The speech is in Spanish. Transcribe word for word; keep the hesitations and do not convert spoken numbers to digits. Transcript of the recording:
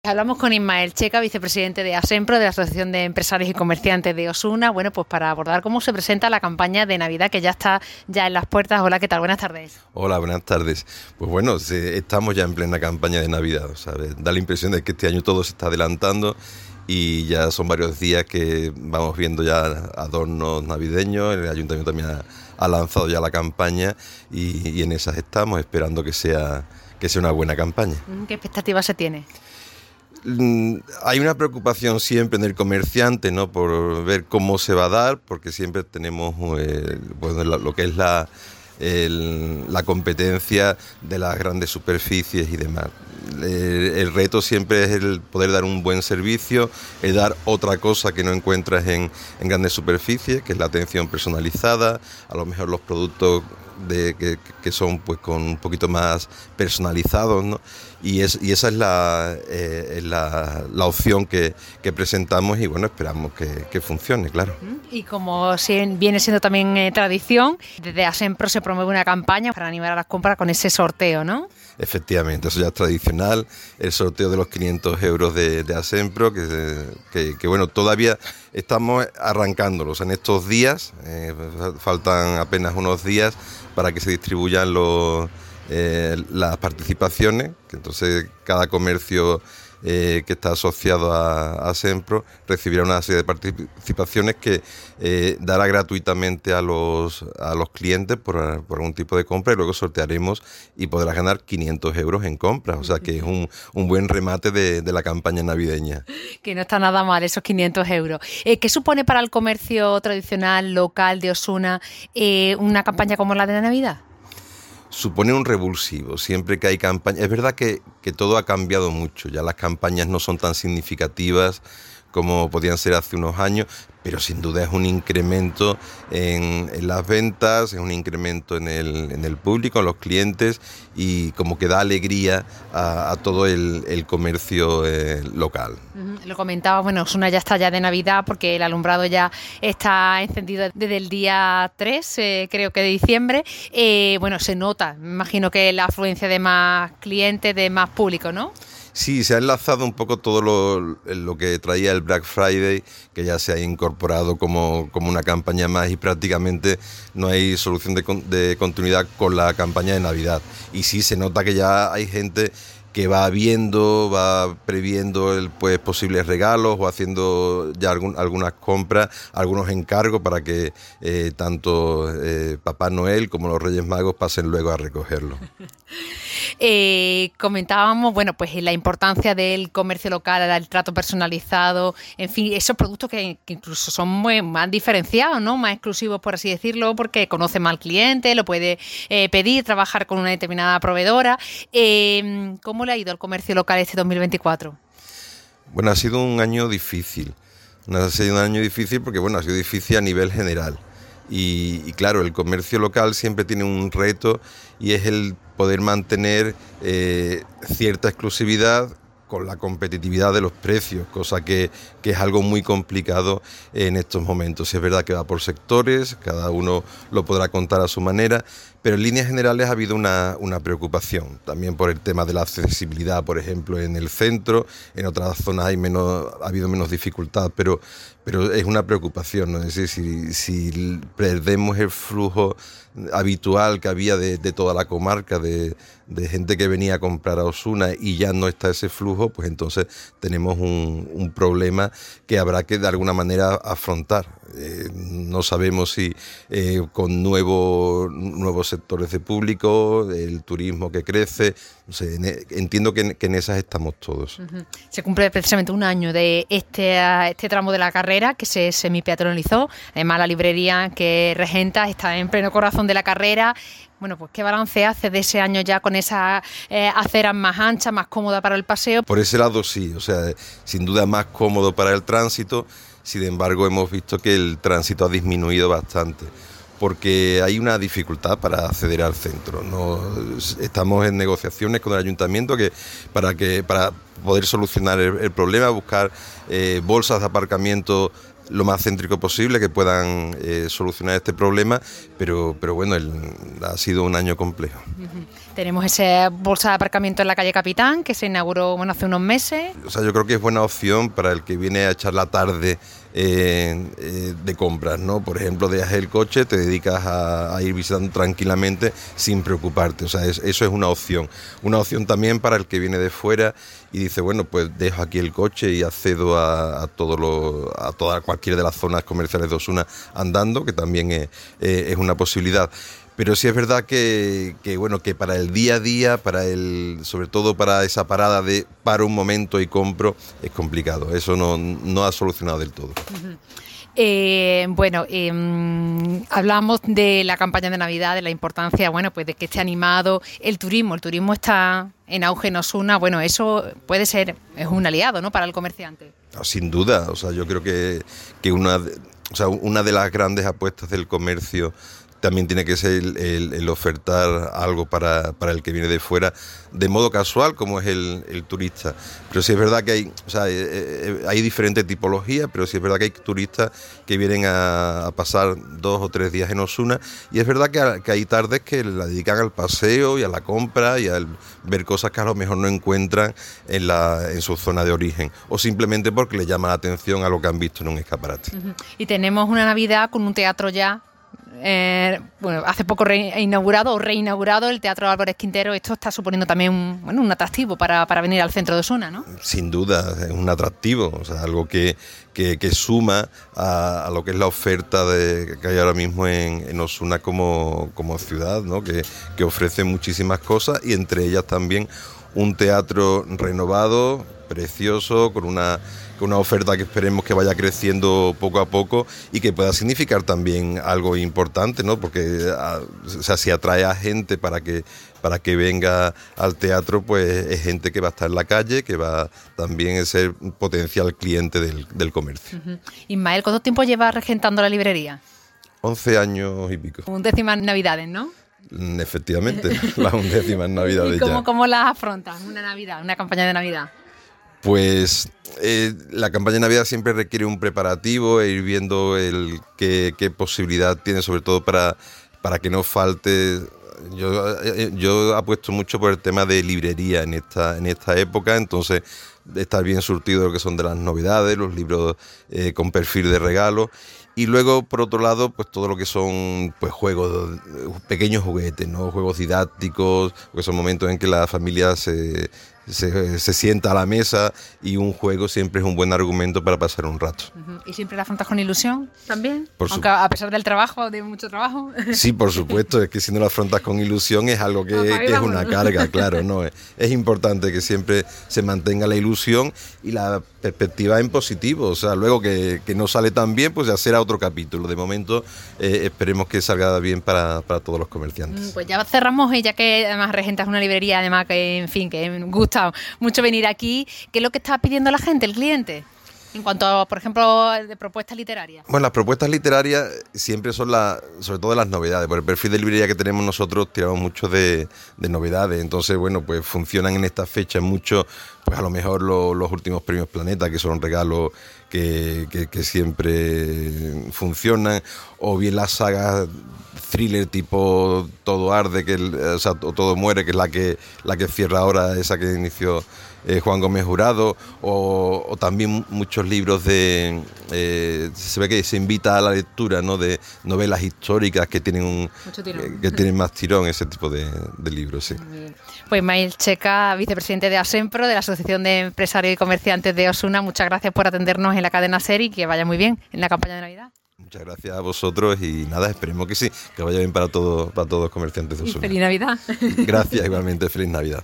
Hablamos con Ismael Checa, vicepresidente de ASEMPRO, de la Asociación de Empresarios y Comerciantes de Osuna, bueno, pues para abordar cómo se presenta la campaña de Navidad, que ya está ya en las puertas. Hola, ¿qué tal? Buenas tardes. Hola, buenas tardes. Pues bueno, se, estamos ya en plena campaña de Navidad, ¿sabes? Da la impresión de que este año todo se está adelantando y ya son varios días que vamos viendo ya adornos navideños. El Ayuntamiento también ha, ha lanzado ya la campaña y, y en esas estamos, esperando que sea, que sea una buena campaña. ¿Qué expectativas se tiene? Hay una preocupación siempre en el comerciante, ¿no?, por ver cómo se va a dar, porque siempre tenemos eh, bueno, lo que es la, el, la competencia de las grandes superficies y demás. El, el reto siempre es el poder dar un buen servicio, el dar otra cosa que no encuentras en, en grandes superficies, que es la atención personalizada, a lo mejor los productos de, que, que son pues con un poquito más personalizados, ¿no? Y, es, y esa es la, eh, la, la opción que, que presentamos y bueno, esperamos que, que funcione, claro. Y como viene siendo también eh, tradición, desde ASEMPRO se promueve una campaña para animar a las compras con ese sorteo, ¿no? Efectivamente, eso ya es tradicional, el sorteo de los quinientos euros de, de ASEMPRO, que, que, que bueno, todavía estamos arrancándolos en estos días, eh, faltan apenas unos días para que se distribuyan los... Eh, las participaciones, que entonces cada comercio eh, que está asociado a, a ASEMPRO recibirá una serie de participaciones que eh, dará gratuitamente a los, a los clientes por, por algún tipo de compra y luego sortearemos y podrás ganar quinientos euros en compras, o sea que es un, un buen remate de, de la campaña navideña. Que no está nada mal esos quinientos euros. Eh, ¿Qué supone para el comercio tradicional, local de Osuna, eh, una campaña como la de Navidad? Supone un revulsivo, siempre que hay campañas. Es verdad que, que todo ha cambiado mucho, ya las campañas no son tan significativas como podían ser hace unos años, pero sin duda es un incremento en, en las ventas, es un incremento en el, en el público, en los clientes y como que da alegría a, a todo el, el comercio eh, local. Uh-huh. Lo comentaba, bueno, Osuna ya está ya de Navidad porque el alumbrado ya está encendido desde el día tres, eh, creo que de diciembre. Eh, bueno, se nota, me imagino que la afluencia de más clientes, de más público, ¿no? Sí, se ha enlazado un poco todo lo, lo que traía el Black Friday, que ya se ha incorporado como, como una campaña más y prácticamente no hay solución de, de continuidad con la campaña de Navidad. Y sí, se nota que ya hay gente que va viendo, va previendo el, pues, posibles regalos o haciendo ya algún, algunas compras, algunos encargos para que eh, tanto eh, Papá Noel como los Reyes Magos pasen luego a recogerlo. Eh, comentábamos, bueno, pues la importancia del comercio local, el trato personalizado, en fin, esos productos que, que incluso son muy, más diferenciados, ¿no? Más exclusivos, por así decirlo, porque conoce más al cliente, lo puede eh, pedir, trabajar con una determinada proveedora. Eh, ¿Cómo le ha ido al comercio local este dos mil veinticuatro? Bueno, ha sido un año difícil. Ha sido un año difícil porque, bueno, ha sido difícil a nivel general. Y, y claro, el comercio local siempre tiene un reto y es el poder mantener eh, cierta exclusividad con la competitividad de los precios, cosa que, que es algo muy complicado en estos momentos. Es verdad que va por sectores, cada uno lo podrá contar a su manera, pero en líneas generales ha habido una, una preocupación, también por el tema de la accesibilidad, por ejemplo, en el centro, en otras zonas hay menos, ha habido menos dificultad, pero, pero es una preocupación, ¿no? Es decir, si, si perdemos el flujo habitual que había de, de toda la comarca, de, de gente que venía a comprar a Osuna y ya no está ese flujo, pues entonces tenemos un, un problema que habrá que de alguna manera afrontar. Eh, no sabemos si eh, con nuevo, nuevos sectores de público, el turismo que crece, no sé, en, entiendo que en, que en esas estamos todos. Uh-huh. Se cumple precisamente un año de este, este tramo de la carrera que se semipeatonalizó. Además, la librería que regenta está en pleno corazón de la carrera. Bueno, pues ¿qué balance hace de ese año ya con esas eh, aceras más anchas, más cómodas para el paseo? Por ese lado sí, o sea, sin duda más cómodo para el tránsito. Sin embargo, hemos visto que el tránsito ha disminuido bastante porque hay una dificultad para acceder al centro. No, estamos en negociaciones con el ayuntamiento que para que para poder solucionar el, el problema, buscar eh, bolsas de aparcamiento lo más céntrico posible, que puedan eh, solucionar este problema, pero, pero bueno, el, ha sido un año complejo. Uh-huh. Tenemos esa bolsa de aparcamiento en la calle Capitán, que se inauguró bueno, hace unos meses. O sea, yo creo que es buena opción para el que viene a echar la tarde eh, eh, de compras, ¿no? Por ejemplo, dejas el coche, te dedicas a, a ir visitando tranquilamente sin preocuparte. O sea, es, eso es una opción. Una opción también para el que viene de fuera y dice, bueno, pues dejo aquí el coche y accedo a, a, todo lo, a toda cualquiera de las zonas comerciales de Osuna andando, que también es, eh, es una posibilidad. Pero sí es verdad que, que bueno que para el día a día, para el, sobre todo para esa parada de paro un momento y compro, es complicado. Eso no, no ha solucionado del todo. Uh-huh. Eh, bueno, eh, hablamos de la campaña de Navidad, de la importancia, bueno, pues de que esté animado el turismo. El turismo está en auge en Osuna. Bueno, eso puede ser, es un aliado, ¿no?, para el comerciante. Sin duda. O sea, yo creo que, que una, o sea, una de las grandes apuestas del comercio también tiene que ser el, el, el ofertar algo para, para el que viene de fuera, de modo casual, como es el, el turista. Pero sí es verdad que hay, o sea, eh, hay diferentes tipologías, pero sí es verdad que hay turistas que vienen a, a pasar dos o tres días en Osuna, y es verdad que, que hay tardes que la dedican al paseo y a la compra y a ver cosas que a lo mejor no encuentran en, la, en su zona de origen, o simplemente porque les llama la atención a lo que han visto en un escaparate. Uh-huh. Y tenemos una Navidad con un teatro ya Eh, bueno, hace poco reinaugurado o reinaugurado el Teatro Álvarez Quintero. Esto está suponiendo también un, bueno, un atractivo para, para venir al centro de Osuna, ¿no? Sin duda, es un atractivo, o sea, algo que, que, que suma a, a lo que es la oferta de, que hay ahora mismo en, en Osuna como, como ciudad, ¿no? Que, que ofrece muchísimas cosas, y entre ellas también un teatro renovado, precioso, con una, con una oferta que esperemos que vaya creciendo poco a poco y que pueda significar también algo importante, ¿no? Porque a, o sea, si atrae a gente para que, para que venga al teatro, pues es gente que va a estar en la calle, que va también a ser un potencial cliente del, del comercio. Uh-huh. Ismael, ¿cuánto tiempo lleva regentando la librería? once años y pico. Undécimas Navidades, ¿no? Efectivamente, las undécimas Navidades. ¿Y cómo, ya. cómo las afrontas? Una Navidad, una campaña de Navidad. Pues eh, la campaña de Navidad siempre requiere un preparativo e ir viendo el qué, qué posibilidad tiene, sobre todo para, para que no falte. Yo, yo apuesto mucho por el tema de librería en esta, en esta época, entonces estar bien surtido de lo que son de las novedades, los libros eh, con perfil de regalo. Y luego, por otro lado, pues todo lo que son pues juegos, pequeños juguetes, ¿no? Juegos didácticos, porque son momentos en que la familia se, se, se sienta a la mesa, y un juego siempre es un buen argumento para pasar un rato. Uh-huh. ¿Y siempre la afrontas con ilusión también? Por Aunque a pesar del trabajo, de mucho trabajo. Sí, por supuesto, es que si no la afrontas con ilusión es algo que, que es una carga, claro, ¿no? Es, es importante que siempre se mantenga la ilusión y la perspectiva en positivo, o sea, luego que, que no sale tan bien, pues ya será otro capítulo. De momento eh, esperemos que salga bien para, para todos los comerciantes. Pues ya cerramos, y ya que además regentas una librería, además que, en fin, que me gusta mucho venir aquí, ¿qué es lo que está pidiendo la gente, el cliente? En cuanto a, por ejemplo, de propuestas literarias. Bueno, las propuestas literarias siempre son las, sobre todo las novedades. Por el perfil de librería que tenemos nosotros, tiramos mucho de, de novedades. Entonces, bueno, pues funcionan en estas fechas mucho, pues a lo mejor lo, los últimos premios Planeta, que son regalos que, que, que siempre funcionan, o bien las sagas thriller tipo Todo arde, que el, o sea, Todo muere, que es la que, la que cierra ahora, esa que inició Eh, Juan Gómez Jurado, o, o también muchos libros de eh, se ve que se invita a la lectura, ¿no? De novelas históricas que tienen un eh, que tienen más tirón, ese tipo de, de libros, sí. Pues Ismael Checa, vicepresidente de ASEMPRO, de la Asociación de Empresarios y Comerciantes de Osuna, muchas gracias por atendernos en la cadena SER, y que vaya muy bien en la campaña de Navidad. Muchas gracias a vosotros, y nada, esperemos que sí, que vaya bien para todos, para todos los comerciantes de Osuna. Y feliz Navidad. Gracias, igualmente, feliz Navidad.